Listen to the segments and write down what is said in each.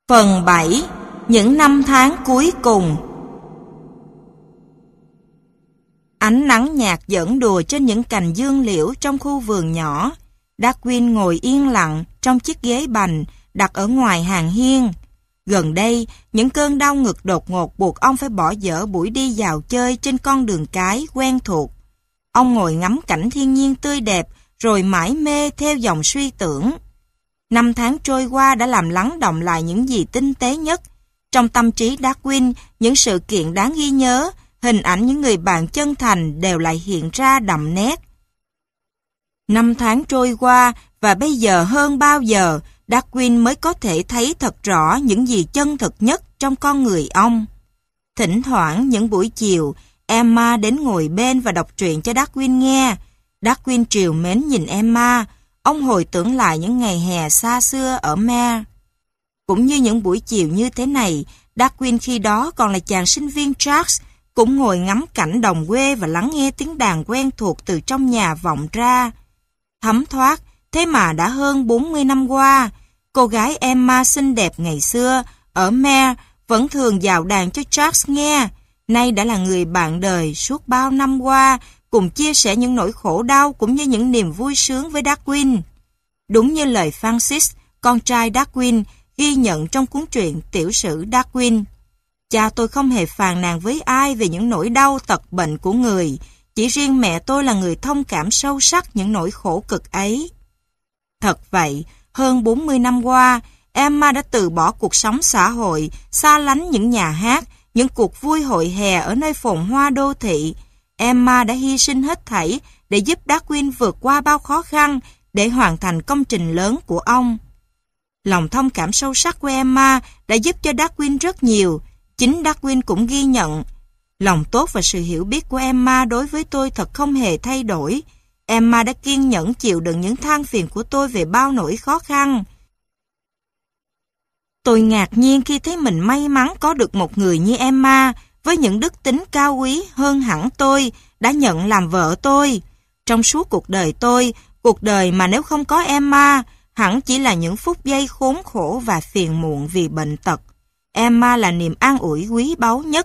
Phần 7. Những năm tháng cuối cùng. Ánh nắng nhạt giỡn đùa trên những cành dương liễu trong khu vườn nhỏ. Darwin ngồi yên lặng trong chiếc ghế bành đặt ở ngoài hàng hiên. Gần đây, những cơn đau ngực đột ngột buộc ông phải bỏ dở buổi đi dạo chơi trên con đường cái quen thuộc. Ông ngồi ngắm cảnh thiên nhiên tươi đẹp rồi mải mê theo dòng suy tưởng. Năm tháng trôi qua đã làm lắng đọng lại những gì tinh tế nhất. Trong tâm trí Darwin, những sự kiện đáng ghi nhớ, hình ảnh những người bạn chân thành đều lại hiện ra đậm nét. Năm tháng trôi qua và bây giờ hơn bao giờ, Darwin mới có thể thấy thật rõ những gì chân thực nhất trong con người ông. Thỉnh thoảng những buổi chiều, Emma đến ngồi bên và đọc truyện cho Darwin nghe. Darwin trìu mến nhìn Emma. Ông hồi tưởng lại những ngày hè xa xưa ở Maine. Cũng như những buổi chiều như thế này, Darwin khi đó còn là chàng sinh viên Charles, cũng ngồi ngắm cảnh đồng quê và lắng nghe tiếng đàn quen thuộc từ trong nhà vọng ra. Thấm thoát, thế mà đã hơn 40 năm qua, cô gái Emma xinh đẹp ngày xưa ở Maine vẫn thường dạo đàn cho Charles nghe. Nay đã là người bạn đời suốt bao năm qua, cùng chia sẻ những nỗi khổ đau cũng như những niềm vui sướng với Darwin. Đúng như lời Francis, con trai Darwin, ghi nhận trong cuốn truyện tiểu sử Darwin. Cha tôi không hề phàn nàn với ai về những nỗi đau tật bệnh của người, chỉ riêng mẹ tôi là người thông cảm sâu sắc những nỗi khổ cực ấy. Thật vậy, hơn 40 năm qua, Emma đã từ bỏ cuộc sống xã hội, xa lánh những nhà hát, những cuộc vui hội hè ở nơi phồn hoa đô thị. Emma đã hy sinh hết thảy để giúp Darwin vượt qua bao khó khăn để hoàn thành công trình lớn của ông. Lòng thông cảm sâu sắc của Emma đã giúp cho Darwin rất nhiều. Chính Darwin cũng ghi nhận. Lòng tốt và sự hiểu biết của Emma đối với tôi thật không hề thay đổi. Emma đã kiên nhẫn chịu đựng những than phiền của tôi về bao nỗi khó khăn. Tôi ngạc nhiên khi thấy mình may mắn có được một người như Emma, với những đức tính cao quý hơn hẳn tôi, đã nhận làm vợ tôi. Trong suốt cuộc đời tôi, cuộc đời mà nếu không có Emma, hẳn chỉ là những phút giây khốn khổ và phiền muộn vì bệnh tật. Emma là niềm an ủi quý báu nhất.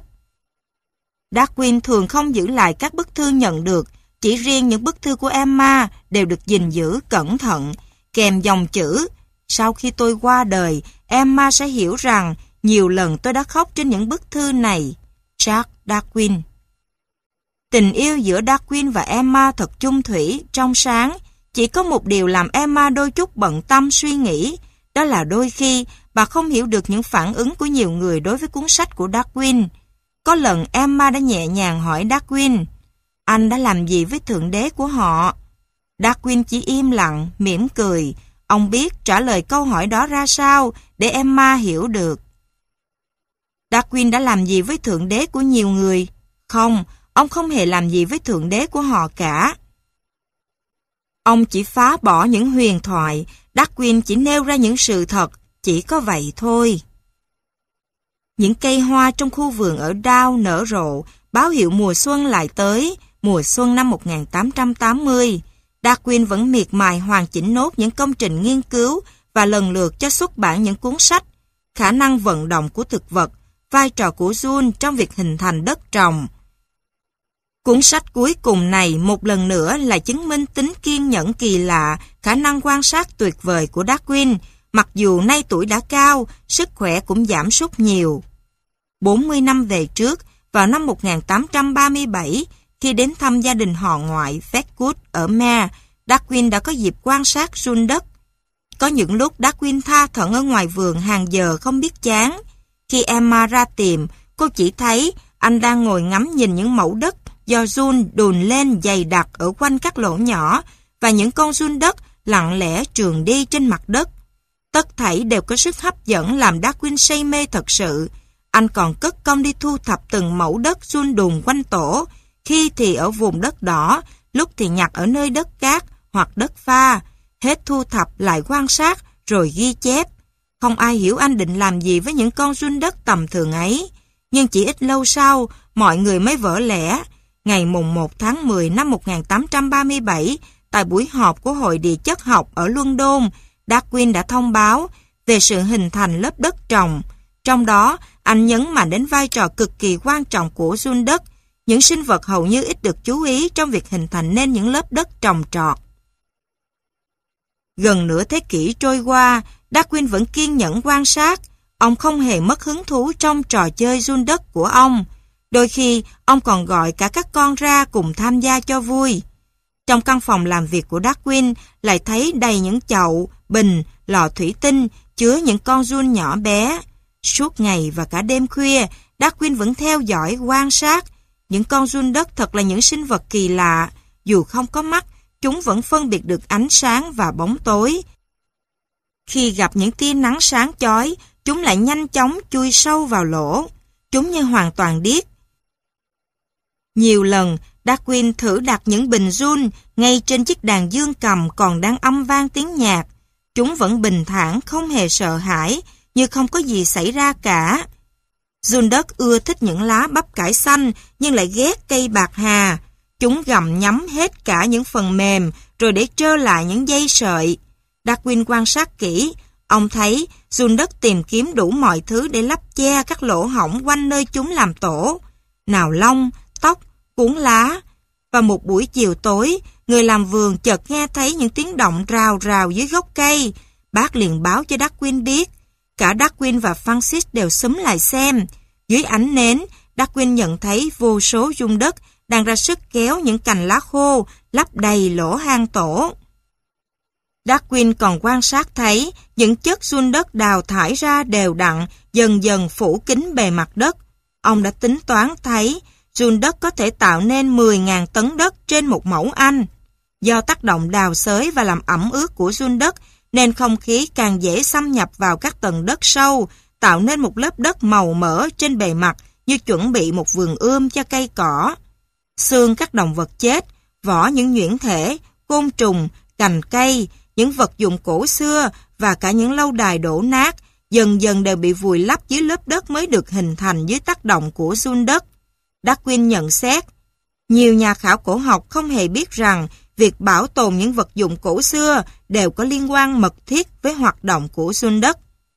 Darwin thường không giữ lại các bức thư nhận được, chỉ riêng những bức thư của Emma đều được gìn giữ cẩn thận, kèm dòng chữ: sau khi tôi qua đời, Emma sẽ hiểu rằng nhiều lần tôi đã khóc trên những bức thư này. Charles Darwin. Tình yêu giữa Darwin và Emma thật chung thủy, trong sáng. Chỉ có một điều làm Emma đôi chút bận tâm suy nghĩ, đó là đôi khi bà không hiểu được những phản ứng của nhiều người đối với cuốn sách của Darwin. Có lần Emma đã nhẹ nhàng hỏi Darwin: anh đã làm gì với Thượng Đế của họ? Darwin chỉ im lặng, mỉm cười. Ông biết trả lời câu hỏi đó ra sao để Emma hiểu được. Darwin đã làm gì với Thượng Đế của nhiều người? Không, ông không hề làm gì với Thượng Đế của họ cả. Ông chỉ phá bỏ những huyền thoại, Darwin chỉ nêu ra những sự thật, chỉ có vậy thôi. Những cây hoa trong khu vườn ở Dow nở rộ, báo hiệu mùa xuân lại tới, mùa xuân năm 1880. Darwin vẫn miệt mài hoàn chỉnh nốt những công trình nghiên cứu và lần lượt cho xuất bản những cuốn sách: khả năng vận động của thực vật, vai trò của Jun trong việc hình thành đất trồng. Cuốn sách cuối cùng này một lần nữa là chứng minh tính kiên nhẫn kỳ lạ, khả năng quan sát tuyệt vời của Darwin, mặc dù nay tuổi đã cao, sức khỏe cũng giảm sút nhiều. 40 năm về trước, vào năm 1837, khi đến thăm gia đình họ ngoại Fetwood ở Maine, Darwin đã có dịp quan sát run đất. Có những lúc Darwin tha thẩn ở ngoài vườn hàng giờ không biết chán. Khi Emma ra tìm, cô chỉ thấy anh đang ngồi ngắm nhìn những mẩu đất do giun đùn lên dày đặc ở quanh các lỗ nhỏ và những con giun đất lặng lẽ trườn đi trên mặt đất. Tất thảy đều có sức hấp dẫn làm Darwin say mê thật sự. Anh còn cất công đi thu thập từng mẩu đất giun đùn quanh tổ, khi thì ở vùng đất đỏ, lúc thì nhặt ở nơi đất cát hoặc đất pha. Hết thu thập lại quan sát rồi ghi chép. Không ai hiểu anh định làm gì với những con giun đất tầm thường ấy. Nhưng chỉ ít lâu sau, mọi người mới vỡ lẽ. Ngày mùng 1 tháng 10 năm 1837, tại buổi họp của Hội địa chất học ở London, Darwin đã thông báo về sự hình thành lớp đất trồng. Trong đó, anh nhấn mạnh đến vai trò cực kỳ quan trọng của giun đất. Những sinh vật hầu như ít được chú ý trong việc hình thành nên những lớp đất trồng trọt. Gần nửa thế kỷ trôi qua, Darwin vẫn kiên nhẫn quan sát. Ông không hề mất hứng thú trong trò chơi giun đất của ông. Đôi khi, ông còn gọi cả các con ra cùng tham gia cho vui. Trong căn phòng làm việc của Darwin lại thấy đầy những chậu, bình, lọ thủy tinh chứa những con giun nhỏ bé. Suốt ngày và cả đêm khuya, Darwin vẫn theo dõi, quan sát. Những con giun đất thật là những sinh vật kỳ lạ. Dù không có mắt, chúng vẫn phân biệt được ánh sáng và bóng tối. Khi gặp những tia nắng sáng chói, chúng lại nhanh chóng chui sâu vào lỗ. Chúng như hoàn toàn điếc. Nhiều lần, Darwin thử đặt những bình giun ngay trên chiếc đàn dương cầm còn đang âm vang tiếng nhạc. Chúng vẫn bình thản, không hề sợ hãi, như không có gì xảy ra cả. Giun đất ưa thích những lá bắp cải xanh nhưng lại ghét cây bạc hà. Chúng gặm nhấm hết cả những phần mềm rồi để trơ lại những dây sợi. Darwin quan sát kỹ, ông thấy giun đất tìm kiếm đủ mọi thứ để lấp che các lỗ hổng quanh nơi chúng làm tổ. Nào lông, tóc, cuốn lá. Và một buổi chiều tối, người làm vườn chợt nghe thấy những tiếng động rào rào dưới gốc cây. Bác liền báo cho Darwin biết. Cả Darwin và Francis đều xúm lại xem. Dưới ánh nến, Darwin nhận thấy vô số giun đất đang ra sức kéo những cành lá khô lấp đầy lỗ hang tổ. Darwin còn quan sát thấy những chất giun đất đào thải ra đều đặn dần dần phủ kín bề mặt đất. Ông đã tính toán thấy giun đất có thể tạo nên 10.000 tấn đất trên một mẫu Anh. Do tác động đào xới và làm ẩm ướt của giun đất nên không khí càng dễ xâm nhập vào các tầng đất sâu, tạo nên một lớp đất màu mỡ trên bề mặt như chuẩn bị một vườn ươm cho cây cỏ. Xương các động vật chết, vỏ những nhuyễn thể, côn trùng, cành cây, những vật dụng cổ xưa và cả những lâu đài đổ nát dần dần đều bị vùi lấp dưới lớp đất mới được hình thành dưới tác động của giun đất. Darwin nhận xét, nhiều nhà khảo cổ học không hề biết rằng việc bảo tồn những vật dụng cổ xưa đều có liên quan mật thiết với hoạt động của giun đất.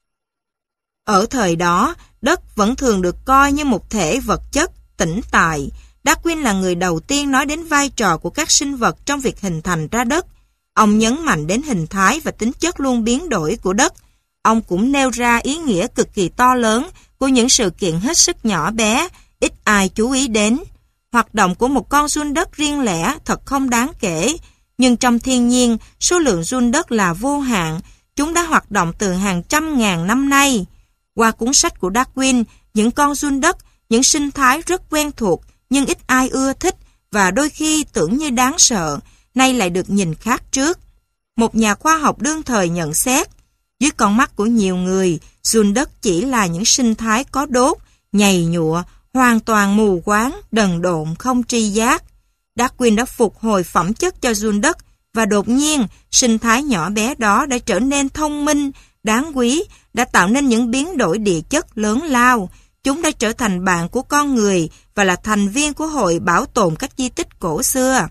Ở thời đó, đất vẫn thường được coi như một thể vật chất, tĩnh tại. Darwin là người đầu tiên nói đến vai trò của các sinh vật trong việc hình thành ra đất. Ông nhấn mạnh đến hình thái và tính chất luôn biến đổi của đất. Ông cũng nêu ra ý nghĩa cực kỳ to lớn của những sự kiện hết sức nhỏ bé, ít ai chú ý đến. Hoạt động của một con giun đất riêng lẻ thật không đáng kể, nhưng trong thiên nhiên, số lượng giun đất là vô hạn. Chúng đã hoạt động từ hàng trăm ngàn năm nay. Qua cuốn sách của Darwin, những con giun đất, những sinh thái rất quen thuộc nhưng ít ai ưa thích và đôi khi tưởng như đáng sợ, nay lại được nhìn khác trước. Một nhà khoa học đương thời nhận xét, dưới con mắt của nhiều người, giun đất chỉ là những sinh thái có đốt, nhầy nhụa, hoàn toàn mù quáng, đần độn, không tri giác. Darwin đã phục hồi phẩm chất cho giun đất và đột nhiên, sinh thái nhỏ bé đó đã trở nên thông minh, đáng quý, đã tạo nên những biến đổi địa chất lớn lao. Chúng đã trở thành bạn của con người và là thành viên của hội bảo tồn các di tích cổ xưa.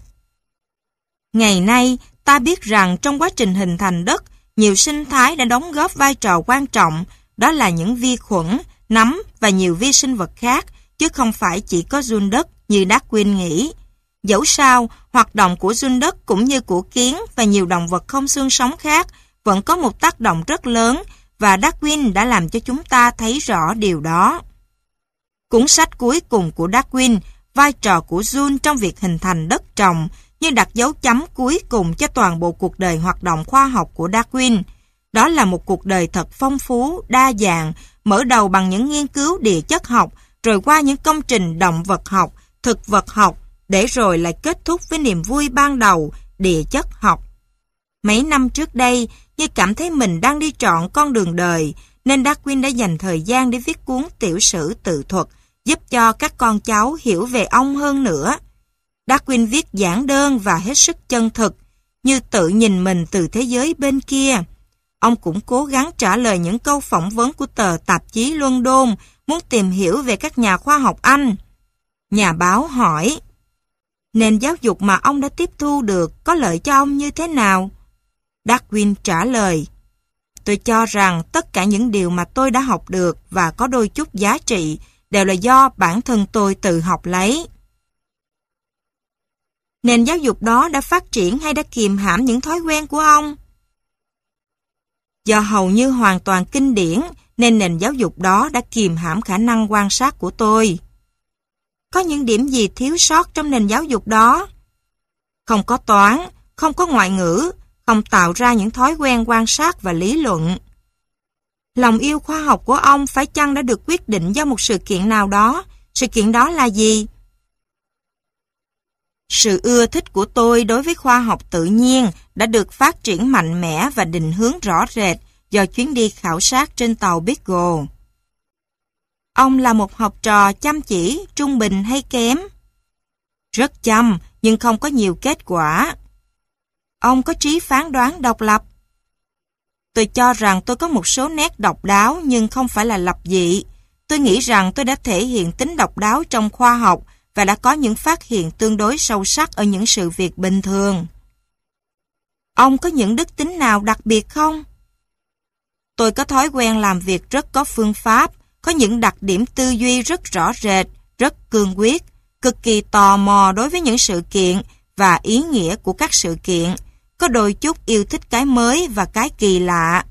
Ngày nay, ta biết rằng trong quá trình hình thành đất, nhiều sinh thái đã đóng góp vai trò quan trọng, đó là những vi khuẩn, nấm và nhiều vi sinh vật khác, chứ không phải chỉ có giun đất như Darwin nghĩ. Dẫu sao, hoạt động của giun đất cũng như của kiến và nhiều động vật không xương sống khác vẫn có một tác động rất lớn và Darwin đã làm cho chúng ta thấy rõ điều đó. Cuốn sách cuối cùng của Darwin, vai trò của giun trong việc hình thành đất trồng, như đặt dấu chấm cuối cùng cho toàn bộ cuộc đời hoạt động khoa học của Darwin. Đó là một cuộc đời thật phong phú, đa dạng, mở đầu bằng những nghiên cứu địa chất học, rồi qua những công trình động vật học, thực vật học, để rồi lại kết thúc với niềm vui ban đầu, địa chất học. Mấy năm trước đây, như cảm thấy mình đang đi trọn con đường đời, nên Darwin đã dành thời gian để viết cuốn tiểu sử tự thuật, giúp cho các con cháu hiểu về ông hơn nữa. Darwin viết giản đơn và hết sức chân thực, như tự nhìn mình từ thế giới bên kia. Ông cũng cố gắng trả lời những câu phỏng vấn của tờ tạp chí London, muốn tìm hiểu về các nhà khoa học Anh. Nhà báo hỏi, nền giáo dục mà ông đã tiếp thu được có lợi cho ông như thế nào? Darwin trả lời, Tôi cho rằng tất cả những điều mà tôi đã học được và có đôi chút giá trị đều là do bản thân tôi tự học lấy. Nền giáo dục đó đã phát triển hay đã kìm hãm những thói quen của ông? Do hầu như hoàn toàn kinh điển, nên nền giáo dục đó đã kìm hãm khả năng quan sát của tôi. Có những điểm gì thiếu sót trong nền giáo dục đó? Không có toán, không có ngoại ngữ, không tạo ra những thói quen quan sát và lý luận. Lòng yêu khoa học của ông phải chăng đã được quyết định do một sự kiện nào đó? Sự kiện đó là gì? Sự ưa thích của tôi đối với khoa học tự nhiên đã được phát triển mạnh mẽ và định hướng rõ rệt do chuyến đi khảo sát trên tàu Beagle. Ông là một học trò chăm chỉ, trung bình hay kém? Rất chăm, nhưng không có nhiều kết quả. Ông có trí phán đoán độc lập? Tôi cho rằng tôi có một số nét độc đáo nhưng không phải là lập dị. Tôi nghĩ rằng tôi đã thể hiện tính độc đáo trong khoa học và đã có những phát hiện tương đối sâu sắc ở những sự việc bình thường. Ông có những đức tính nào đặc biệt không? Tôi có thói quen làm việc rất có phương pháp, có những đặc điểm tư duy rất rõ rệt, rất cương quyết, cực kỳ tò mò đối với những sự kiện và ý nghĩa của các sự kiện, có đôi chút yêu thích cái mới và cái kỳ lạ.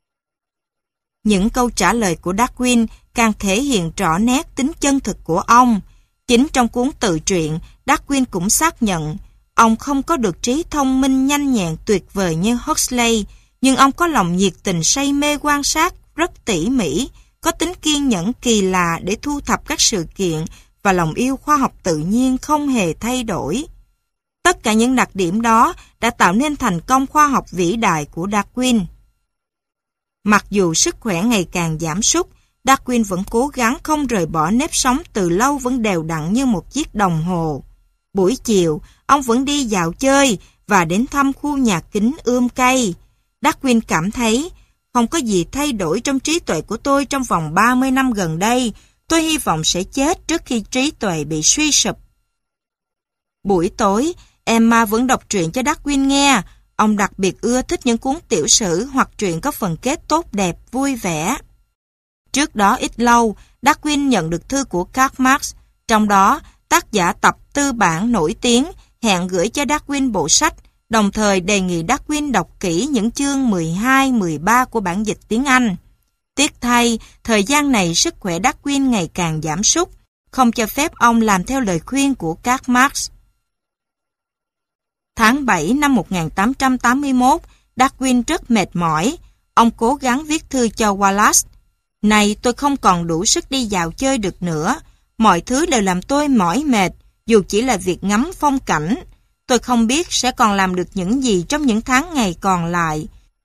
Những câu trả lời của Darwin càng thể hiện rõ nét tính chân thực của ông. Chính trong cuốn tự truyện, Darwin cũng xác nhận ông không có được trí thông minh nhanh nhẹn tuyệt vời như Huxley, nhưng ông có lòng nhiệt tình say mê quan sát rất tỉ mỉ, có tính kiên nhẫn kỳ lạ để thu thập các sự kiện và lòng yêu khoa học tự nhiên không hề thay đổi. Tất cả những đặc điểm đó đã tạo nên thành công khoa học vĩ đại của Darwin. Mặc dù sức khỏe ngày càng giảm sút, Darwin vẫn cố gắng không rời bỏ nếp sống từ lâu vẫn đều đặn như một chiếc đồng hồ. Buổi chiều, ông vẫn đi dạo chơi và đến thăm khu nhà kính ươm cây. Darwin cảm thấy, không có gì thay đổi trong trí tuệ của tôi trong vòng 30 năm gần đây. Tôi hy vọng sẽ chết trước khi trí tuệ bị suy sụp. Buổi tối, Emma vẫn đọc truyện cho Darwin nghe. Ông đặc biệt ưa thích những cuốn tiểu sử hoặc truyện có phần kết tốt đẹp, vui vẻ. Trước đó ít lâu, Darwin nhận được thư của Karl Marx, trong đó tác giả tập tư bản nổi tiếng hẹn gửi cho Darwin bộ sách, đồng thời đề nghị Darwin đọc kỹ những chương 12, 13 của bản dịch tiếng Anh. Tiếc thay, thời gian này sức khỏe Darwin ngày càng giảm sút, không cho phép ông làm theo lời khuyên của Karl Marx. Tháng 7 năm 1881, Darwin rất mệt mỏi. Ông cố gắng viết thư cho Wallace. Này, tôi không còn đủ sức đi dạo chơi được nữa. Mọi thứ đều làm tôi mỏi mệt, dù chỉ là việc ngắm phong cảnh. Tôi không biết sẽ còn làm được những gì trong những tháng ngày còn lại.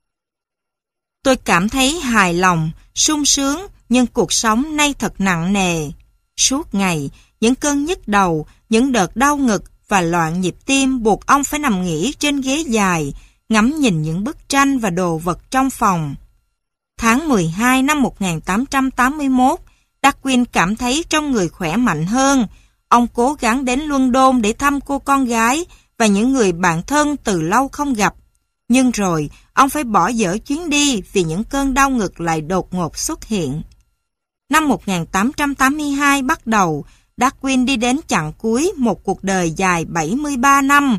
Tôi cảm thấy hài lòng, sung sướng, nhưng cuộc sống nay thật nặng nề. Suốt ngày, những cơn nhức đầu, những đợt đau ngực và loạn nhịp tim buộc ông phải nằm nghỉ trên ghế dài, ngắm nhìn những bức tranh và đồ vật trong phòng. Tháng 12 năm 1881, Darwin cảm thấy trong người khỏe mạnh hơn. Ông cố gắng đến London để thăm cô con gái và những người bạn thân từ lâu không gặp. Nhưng rồi, ông phải bỏ dở chuyến đi vì những cơn đau ngực lại đột ngột xuất hiện. Năm 1882 bắt đầu, Darwin đi đến chặng cuối một cuộc đời dài 73 năm.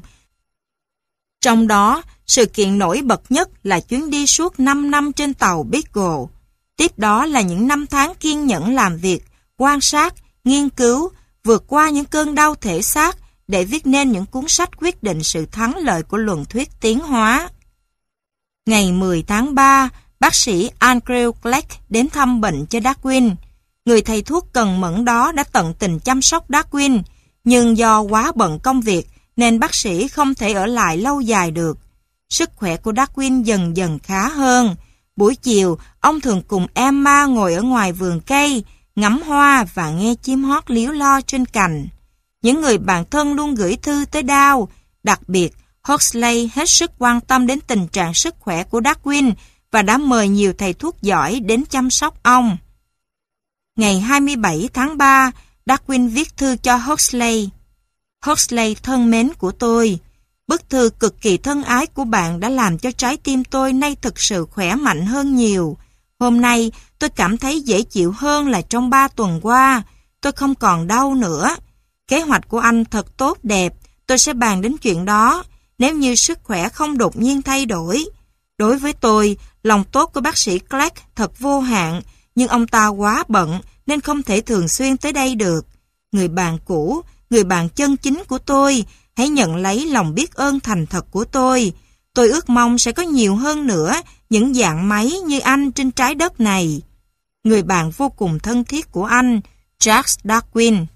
Trong đó, sự kiện nổi bật nhất là chuyến đi suốt 5 năm trên tàu Beagle. Tiếp đó là những năm tháng kiên nhẫn làm việc, quan sát, nghiên cứu, vượt qua những cơn đau thể xác để viết nên những cuốn sách quyết định sự thắng lợi của luận thuyết tiến hóa. Ngày 10 tháng 3, bác sĩ Andrew Clegg đến thăm bệnh cho Darwin. Người thầy thuốc cần mẫn đó đã tận tình chăm sóc Darwin, nhưng do quá bận công việc nên bác sĩ không thể ở lại lâu dài được. Sức khỏe của Darwin dần dần khá hơn. Buổi chiều, ông thường cùng Emma ngồi ở ngoài vườn cây, ngắm hoa và nghe chim hót líu lo trên cành. Những người bạn thân luôn gửi thư tới Dow. Đặc biệt, Huxley hết sức quan tâm đến tình trạng sức khỏe của Darwin và đã mời nhiều thầy thuốc giỏi đến chăm sóc ông. Ngày 27 tháng 3, Darwin viết thư cho Huxley. Huxley thân mến của tôi, Bức thư cực kỳ thân ái của bạn đã làm cho trái tim tôi nay thực sự khỏe mạnh hơn nhiều. Hôm nay, tôi cảm thấy dễ chịu hơn là trong 3 tuần qua. Tôi không còn đau nữa. Kế hoạch của anh thật tốt đẹp. Tôi sẽ bàn đến chuyện đó, nếu như sức khỏe không đột nhiên thay đổi. Đối với tôi, lòng tốt của bác sĩ Clark thật vô hạn, nhưng ông ta quá bận nên không thể thường xuyên tới đây được. Người bạn cũ, người bạn chân chính của tôi, hãy nhận lấy lòng biết ơn thành thật của tôi. Tôi ước mong sẽ có nhiều hơn nữa những dạng máy như anh trên trái đất này. Người bạn vô cùng thân thiết của anh, Charles Darwin.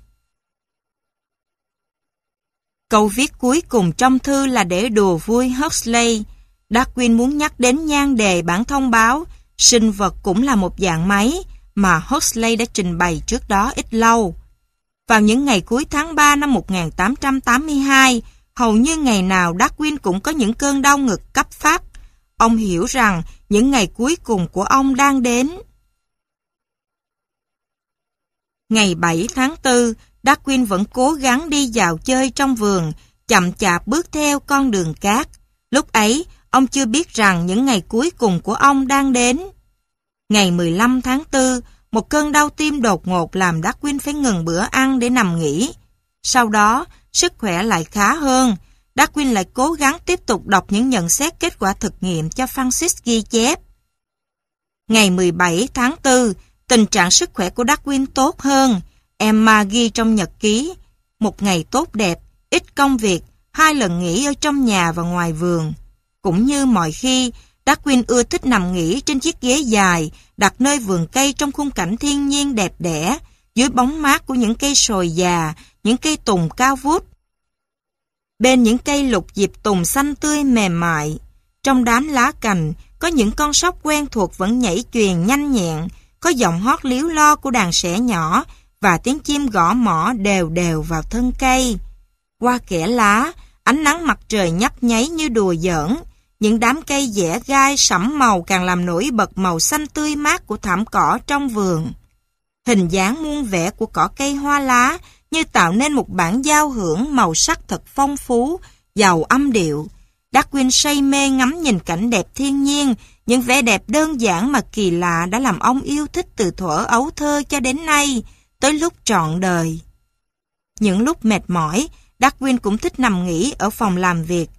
Câu viết cuối cùng trong thư là để đùa vui Huxley. Darwin muốn nhắc đến nhan đề bản thông báo sinh vật cũng là một dạng máy mà Huxley đã trình bày trước đó ít lâu. Vào những ngày cuối tháng 3 năm 1882, hầu như ngày nào Darwin cũng có những cơn đau ngực cấp phát. Ông hiểu rằng những ngày cuối cùng của ông đang đến. Ngày 7 tháng 4, Darwin vẫn cố gắng đi dạo chơi trong vườn, chậm chạp bước theo con đường cát. Lúc ấy, ông chưa biết rằng những ngày cuối cùng của ông đang đến. Ngày 15 tháng 4, một cơn đau tim đột ngột làm Darwin phải ngừng bữa ăn để nằm nghỉ. Sau đó, sức khỏe lại khá hơn. Darwin lại cố gắng tiếp tục đọc những nhận xét kết quả thực nghiệm cho Francis ghi chép. Ngày 17 tháng 4, tình trạng sức khỏe của Darwin tốt hơn. Emma ghi trong nhật ký, một ngày tốt đẹp, ít công việc, 2 lần nghỉ ở trong nhà và ngoài vườn. Cũng như mọi khi, Darwin ưa thích nằm nghỉ trên chiếc ghế dài, đặt nơi vườn cây trong khung cảnh thiên nhiên đẹp đẽ, dưới bóng mát của những cây sồi già, những cây tùng cao vút. Bên những cây lục diệp tùng xanh tươi mềm mại, trong đám lá cành, có những con sóc quen thuộc vẫn nhảy chuyền nhanh nhẹn, có giọng hót líu lo của đàn sẻ nhỏ và tiếng chim gõ mõ đều đều vào thân cây. Qua kẽ lá, ánh nắng mặt trời nhấp nháy như đùa giỡn, những đám cây dẻ gai sẫm màu càng làm nổi bật màu xanh tươi mát của thảm cỏ trong vườn. Hình dáng muôn vẻ của cỏ cây hoa lá như tạo nên một bản giao hưởng màu sắc thật phong phú, giàu âm điệu. Darwin say mê ngắm nhìn cảnh đẹp thiên nhiên, những vẻ đẹp đơn giản mà kỳ lạ đã làm ông yêu thích từ thuở ấu thơ cho đến nay, tới lúc trọn đời. Những lúc mệt mỏi, Darwin cũng thích nằm nghỉ ở phòng làm việc.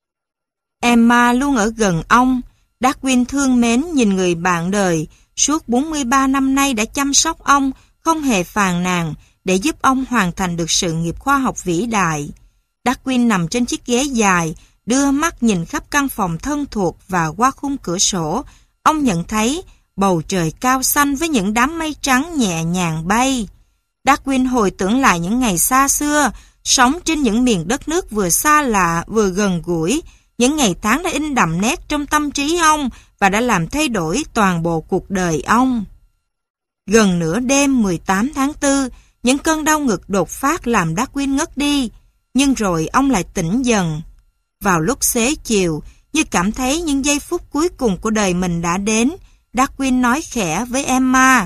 Emma luôn ở gần ông. Darwin thương mến nhìn người bạn đời, suốt 43 năm nay đã chăm sóc ông, không hề phàn nàn, để giúp ông hoàn thành được sự nghiệp khoa học vĩ đại. Darwin nằm trên chiếc ghế dài, đưa mắt nhìn khắp căn phòng thân thuộc và qua khung cửa sổ. Ông nhận thấy bầu trời cao xanh với những đám mây trắng nhẹ nhàng bay. Darwin hồi tưởng lại những ngày xa xưa, sống trên những miền đất nước vừa xa lạ vừa gần gũi. Những ngày tháng đã in đậm nét trong tâm trí ông và đã làm thay đổi toàn bộ cuộc đời ông. Gần nửa đêm 18 tháng 4, những cơn đau ngực đột phát làm Darwin ngất đi, nhưng rồi ông lại tỉnh dần. Vào lúc xế chiều, như cảm thấy những giây phút cuối cùng của đời mình đã đến, Darwin nói khẽ với Emma.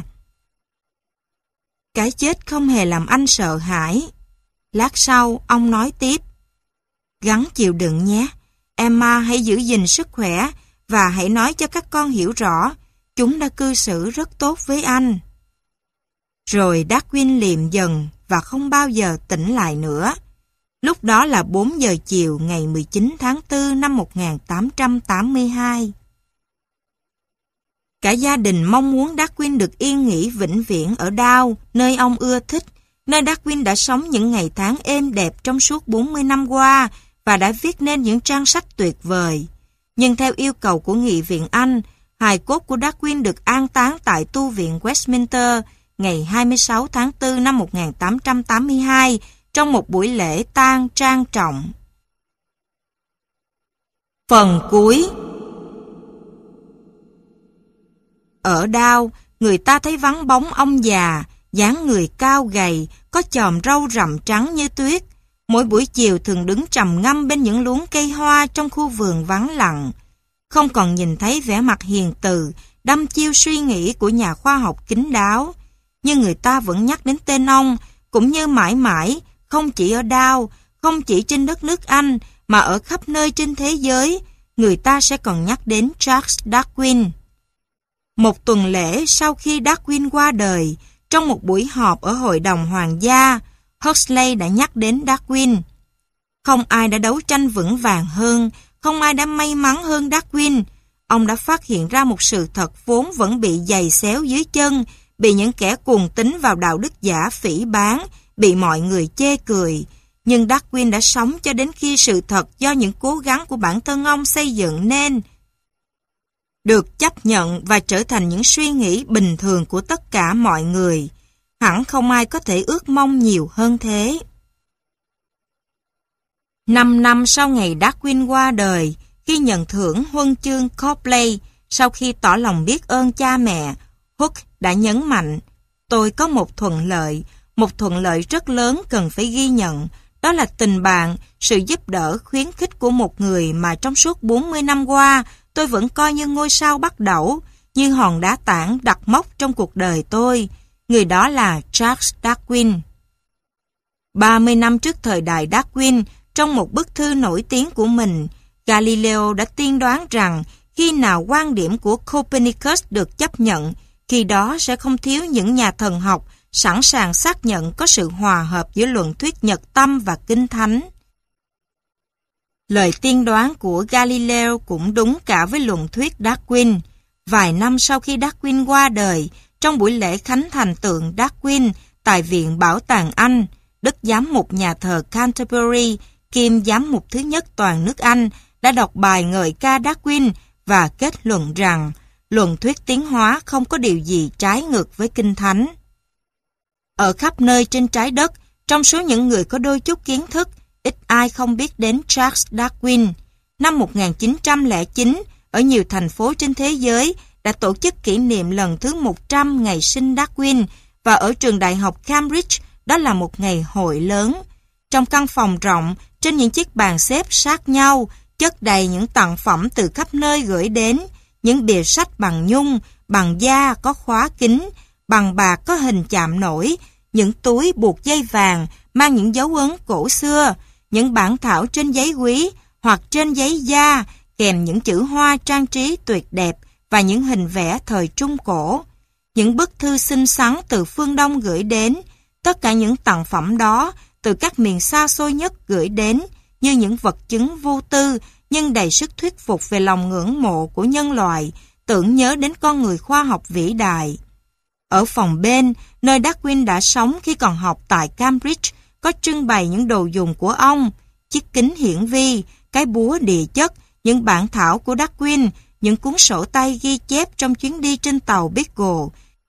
Cái chết không hề làm anh sợ hãi. Lát sau, ông nói tiếp. Gắng chịu đựng nhé. Emma hãy giữ gìn sức khỏe và hãy nói cho các con hiểu rõ chúng đã cư xử rất tốt với anh. Rồi Darwin liệm dần và không bao giờ tỉnh lại nữa. Lúc đó là 4 giờ chiều ngày 19 tháng 4 năm 1882. Cả gia đình mong muốn Darwin được yên nghỉ vĩnh viễn ở Dow, nơi ông ưa thích, nơi Darwin đã sống những ngày tháng êm đẹp trong suốt 40 năm qua và đã viết nên những trang sách tuyệt vời. Nhưng theo yêu cầu của Nghị viện Anh, hài cốt của Darwin được an táng tại tu viện Westminster ngày 26 tháng 4 năm 1882 trong một buổi lễ tang trang trọng. Phần cuối. Ở Dow, người ta thấy vắng bóng ông già, dáng người cao gầy, có chòm râu rậm trắng như tuyết. Mỗi buổi chiều thường đứng trầm ngâm bên những luống cây hoa trong khu vườn vắng lặng. Không còn nhìn thấy vẻ mặt hiền từ, đăm chiêu suy nghĩ của nhà khoa học kín đáo. Nhưng người ta vẫn nhắc đến tên ông, cũng như mãi mãi, không chỉ ở Dow, không chỉ trên đất nước Anh, mà ở khắp nơi trên thế giới, người ta sẽ còn nhắc đến Charles Darwin. Một tuần lễ sau khi Darwin qua đời, trong một buổi họp ở Hội đồng Hoàng gia, Huxley đã nhắc đến Darwin. Không ai đã đấu tranh vững vàng hơn, không ai đã may mắn hơn Darwin. Ông đã phát hiện ra một sự thật vốn vẫn bị giày xéo dưới chân, bị những kẻ cuồng tín vào đạo đức giả phỉ báng, bị mọi người chê cười. Nhưng Darwin đã sống cho đến khi sự thật do những cố gắng của bản thân ông xây dựng nên được chấp nhận và trở thành những suy nghĩ bình thường của tất cả mọi người. Hẳn không ai có thể ước mong nhiều hơn thế. 5 năm sau ngày Darwin qua đời, khi nhận thưởng huân chương Copley, sau khi tỏ lòng biết ơn cha mẹ, Hooke đã nhấn mạnh, tôi có một thuận lợi rất lớn cần phải ghi nhận, đó là tình bạn, sự giúp đỡ khuyến khích của một người mà trong suốt 40 năm qua tôi vẫn coi như ngôi sao bắt đẩu, như hòn đá tảng đặt mốc trong cuộc đời tôi. Người đó là Charles Darwin. 30 năm trước thời đại Darwin, trong một bức thư nổi tiếng của mình, Galileo đã tiên đoán rằng khi nào quan điểm của Copernicus được chấp nhận, khi đó sẽ không thiếu những nhà thần học sẵn sàng xác nhận có sự hòa hợp giữa luận thuyết nhật tâm và kinh thánh. Lời tiên đoán của Galileo cũng đúng cả với luận thuyết Darwin. Vài năm sau khi Darwin qua đời, trong buổi lễ khánh thành tượng Darwin tại Viện Bảo tàng Anh, Đức Giám mục nhà thờ Canterbury, kiêm giám mục thứ nhất toàn nước Anh, đã đọc bài ngợi ca Darwin và kết luận rằng luận thuyết tiến hóa không có điều gì trái ngược với kinh thánh. Ở khắp nơi trên trái đất, trong số những người có đôi chút kiến thức, ít ai không biết đến Charles Darwin. Năm 1909, ở nhiều thành phố trên thế giới đã tổ chức kỷ niệm lần thứ 100 ngày sinh Darwin, và ở trường đại học Cambridge, đó là một ngày hội lớn. Trong căn phòng rộng, trên những chiếc bàn xếp sát nhau, chất đầy những tặng phẩm từ khắp nơi gửi đến, những bìa sách bằng nhung, bằng da có khóa kín, bằng bạc có hình chạm nổi, những túi buộc dây vàng mang những dấu ấn cổ xưa, những bản thảo trên giấy quý hoặc trên giấy da kèm những chữ hoa trang trí tuyệt đẹp và những hình vẽ thời Trung Cổ. Những bức thư xinh xắn từ phương Đông gửi đến, tất cả những tặng phẩm đó từ các miền xa xôi nhất gửi đến như những vật chứng vô tư nhưng đầy sức thuyết phục về lòng ngưỡng mộ của nhân loại, tưởng nhớ đến con người khoa học vĩ đại. Ở phòng bên, nơi Darwin đã sống khi còn học tại Cambridge, có trưng bày những đồ dùng của ông, chiếc kính hiển vi, cái búa địa chất, những bản thảo của Darwin, những cuốn sổ tay ghi chép trong chuyến đi trên tàu Beagle,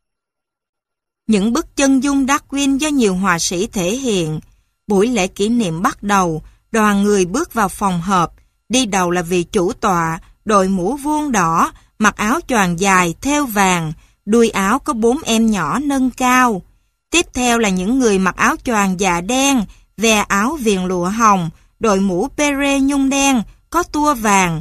những bức chân dung Darwin do nhiều họa sĩ thể hiện. Buổi lễ kỷ niệm bắt đầu, đoàn người bước vào phòng họp, đi đầu là vị chủ tọa, đội mũ vuông đỏ, mặc áo choàng dài thêu vàng, đuôi áo có 4 em nhỏ nâng cao. Tiếp theo là những người mặc áo choàng dạ đen, ve áo viền lụa hồng, đội mũ beret nhung đen, có tua vàng.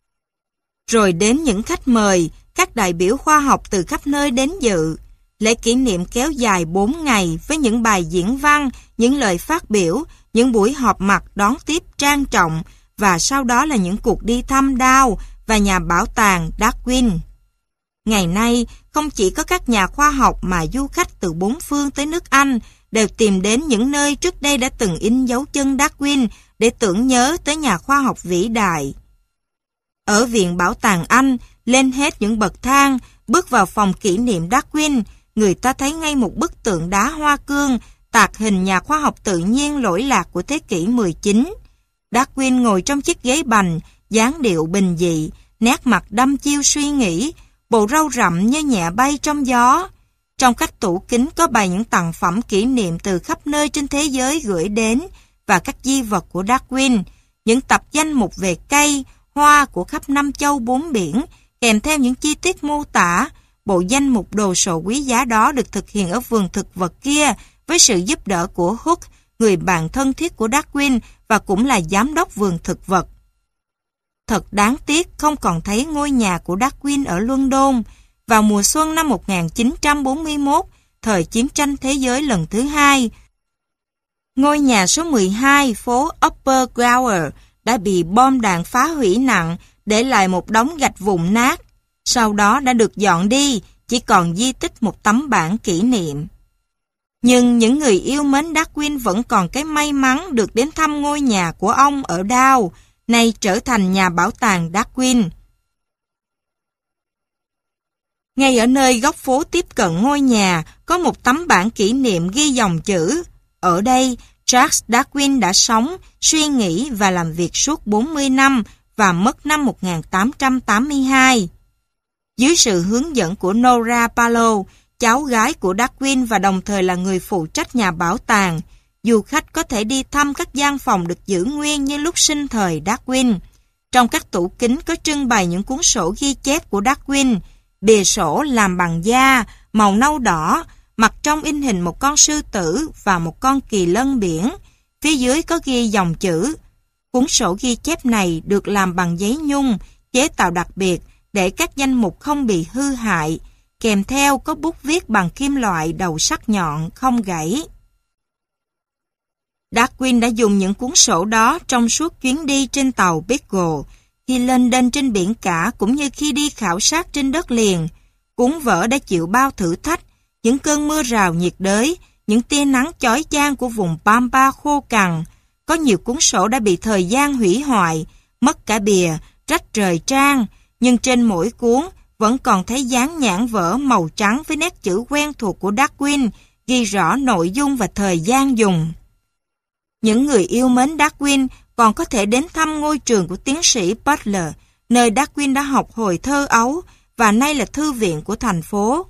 Rồi đến những khách mời, các đại biểu khoa học từ khắp nơi đến dự. Lễ kỷ niệm kéo dài 4 ngày với những bài diễn văn, những lời phát biểu, những buổi họp mặt đón tiếp trang trọng và sau đó là những cuộc đi thăm Dow và nhà bảo tàng Darwin. Ngày nay, không chỉ có các nhà khoa học mà du khách từ 4 phương tới nước Anh đều tìm đến những nơi trước đây đã từng in dấu chân Darwin để tưởng nhớ tới nhà khoa học vĩ đại. Ở Viện Bảo tàng Anh, lên hết những bậc thang, bước vào phòng kỷ niệm Darwin, người ta thấy ngay một bức tượng đá hoa cương tạc hình nhà khoa học tự nhiên lỗi lạc của thế kỷ 19. Darwin ngồi trong chiếc ghế bành, dáng điệu bình dị, nét mặt đăm chiêu suy nghĩ, bộ râu rậm như nhẹ bay trong gió. Trong các tủ kính có bày những tặng phẩm kỷ niệm từ khắp nơi trên thế giới gửi đến và các di vật của Darwin, những tập danh mục về cây, hoa của khắp 5 châu 4 biển, kèm theo những chi tiết mô tả. Bộ danh mục đồ sộ quý giá đó được thực hiện ở vườn thực vật kia với sự giúp đỡ của Hooke, người bạn thân thiết của Darwin và cũng là giám đốc vườn thực vật. Thật đáng tiếc không còn thấy ngôi nhà của Darwin ở London. Vào mùa xuân năm 1941, thời chiến tranh thế giới lần thứ hai, ngôi nhà số 12 phố Upper Gower đã bị bom đạn phá hủy nặng, để lại một đống gạch vụn nát. Sau đó đã được dọn đi, chỉ còn di tích một tấm bảng kỷ niệm. Nhưng những người yêu mến Darwin vẫn còn cái may mắn được đến thăm ngôi nhà của ông ở Dow, nay trở thành nhà bảo tàng Darwin. Ngay ở nơi góc phố tiếp cận ngôi nhà, có một tấm bảng kỷ niệm ghi dòng chữ: ở đây, Charles Darwin đã sống, suy nghĩ và làm việc suốt 40 năm và mất năm 1882. Dưới sự hướng dẫn của Nora Barlow, cháu gái của Darwin và đồng thời là người phụ trách nhà bảo tàng, du khách có thể đi thăm các gian phòng được giữ nguyên như lúc sinh thời Darwin. Trong các tủ kính có trưng bày những cuốn sổ ghi chép của Darwin, bìa sổ làm bằng da, màu nâu đỏ, mặt trong in hình một con sư tử và một con kỳ lân biển. Phía dưới có ghi dòng chữ. Cuốn sổ ghi chép này được làm bằng giấy nhung, chế tạo đặc biệt để các danh mục không bị hư hại, kèm theo có bút viết bằng kim loại đầu sắc nhọn, không gãy. Darwin đã dùng những cuốn sổ đó trong suốt chuyến đi trên tàu Beagle, khi lên đên trên biển cả cũng như khi đi khảo sát trên đất liền. Cuốn vở đã chịu bao thử thách, những cơn mưa rào nhiệt đới, những tia nắng chói chang của vùng Pampa khô cằn. Có nhiều cuốn sổ đã bị thời gian hủy hoại, mất cả bìa, rách rời trang, nhưng trên mỗi cuốn vẫn còn thấy dán nhãn vở màu trắng với nét chữ quen thuộc của Darwin, ghi rõ nội dung và thời gian dùng. Những người yêu mến Darwin còn có thể đến thăm ngôi trường của tiến sĩ Butler, nơi Darwin đã học hồi thơ ấu và nay là thư viện của thành phố.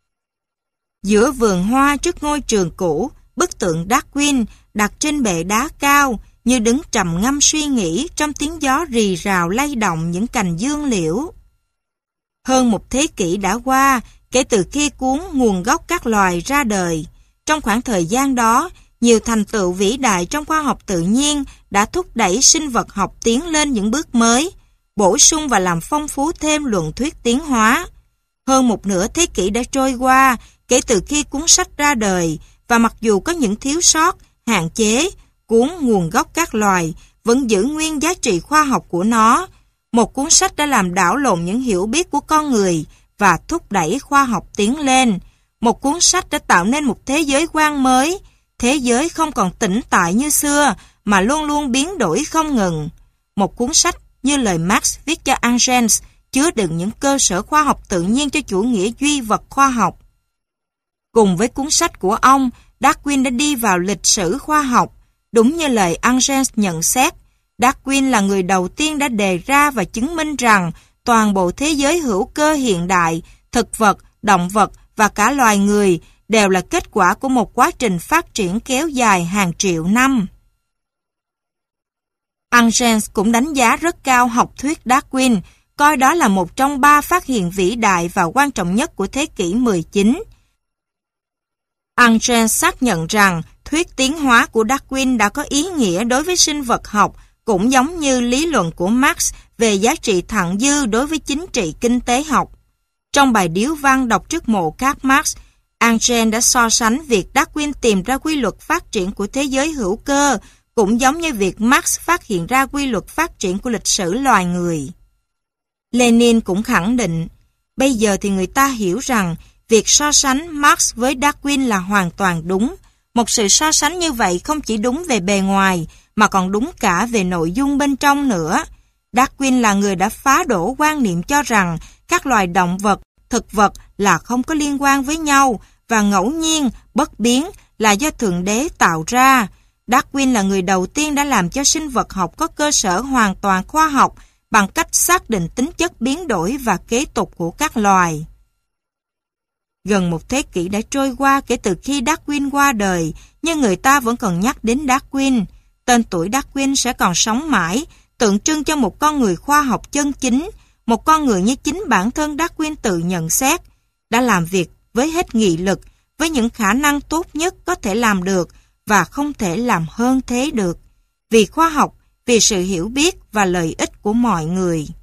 Giữa vườn hoa trước ngôi trường cũ, bức tượng Darwin đặt trên bệ đá cao, như đứng trầm ngâm suy nghĩ trong tiếng gió rì rào lay động những cành dương liễu. Hơn một thế kỷ đã qua kể từ khi cuốn Nguồn gốc các loài ra đời. Trong khoảng thời gian đó, nhiều thành tựu vĩ đại trong khoa học tự nhiên đã thúc đẩy sinh vật học tiến lên những bước mới, bổ sung và làm phong phú thêm luận thuyết tiến hóa. Hơn một nửa thế kỷ đã trôi qua kể từ khi cuốn sách ra đời, và mặc dù có những thiếu sót, hạn chế, cuốn Nguồn gốc các loài vẫn giữ nguyên giá trị khoa học của nó. Một cuốn sách đã làm đảo lộn những hiểu biết của con người và thúc đẩy khoa học tiến lên. Một cuốn sách đã tạo nên một thế giới quan mới, thế giới không còn tĩnh tại như xưa mà luôn luôn biến đổi không ngừng. Một cuốn sách như lời Marx viết cho Engels chứa đựng những cơ sở khoa học tự nhiên cho chủ nghĩa duy vật khoa học. Cùng với cuốn sách của ông, Darwin đã đi vào lịch sử khoa học. Đúng như lời Engels nhận xét, Darwin là người đầu tiên đã đề ra và chứng minh rằng toàn bộ thế giới hữu cơ hiện đại, thực vật, động vật và cả loài người đều là kết quả của một quá trình phát triển kéo dài hàng triệu năm. Engels cũng đánh giá rất cao học thuyết Darwin, coi đó là một trong 3 phát hiện vĩ đại và quan trọng nhất của thế kỷ 19. Engels xác nhận rằng thuyết tiến hóa của Darwin đã có ý nghĩa đối với sinh vật học, cũng giống như lý luận của Marx về giá trị thặng dư đối với chính trị kinh tế học. Trong bài điếu văn đọc trước mộ Karl Marx, Engels đã so sánh việc Darwin tìm ra quy luật phát triển của thế giới hữu cơ, cũng giống như việc Marx phát hiện ra quy luật phát triển của lịch sử loài người. Lenin cũng khẳng định, bây giờ thì người ta hiểu rằng việc so sánh Marx với Darwin là hoàn toàn đúng. Một sự so sánh như vậy không chỉ đúng về bề ngoài, mà còn đúng cả về nội dung bên trong nữa. Darwin là người đã phá đổ quan niệm cho rằng các loài động vật, thực vật là không có liên quan với nhau và ngẫu nhiên, bất biến là do Thượng Đế tạo ra. Darwin là người đầu tiên đã làm cho sinh vật học có cơ sở hoàn toàn khoa học bằng cách xác định tính chất biến đổi và kế tục của các loài. Gần một thế kỷ đã trôi qua kể từ khi Darwin qua đời, nhưng người ta vẫn còn nhắc đến Darwin. Tên tuổi Darwin sẽ còn sống mãi, tượng trưng cho một con người khoa học chân chính, một con người như chính bản thân Darwin tự nhận xét, đã làm việc với hết nghị lực, với những khả năng tốt nhất có thể làm được và không thể làm hơn thế được, vì khoa học, vì sự hiểu biết và lợi ích của mọi người.